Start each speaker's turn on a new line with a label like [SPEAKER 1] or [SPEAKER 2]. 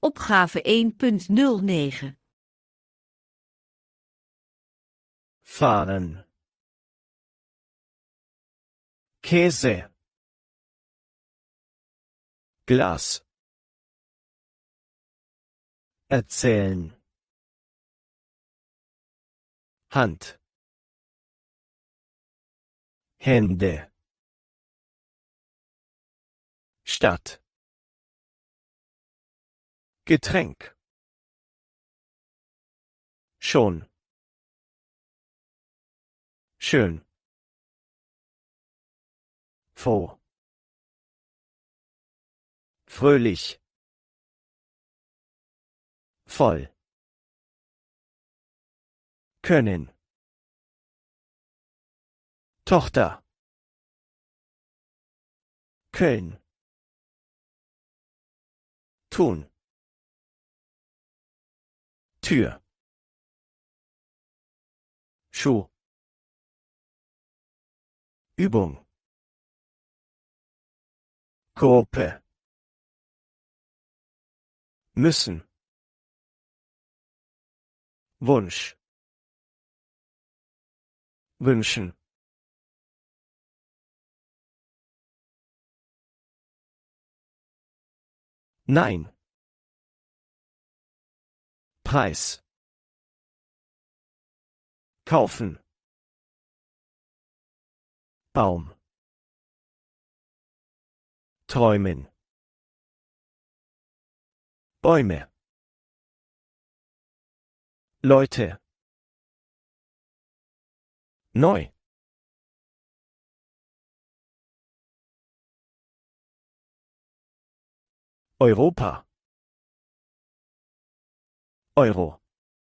[SPEAKER 1] Opgave 1.09.
[SPEAKER 2] Fahren. Käse. Glas. Erzählen. Hand. Hände. Stadt. Getränk. Schon. Schön. Froh. Fröhlich. Voll. Können. Tochter. Köln. Tun. Tür. Schuh. Übung. Gruppe. Müssen. Wunsch. Wünschen. Nein. Preis. Kaufen. Baum. Träumen. Bäume. Leute. Neu. Europa. Euro.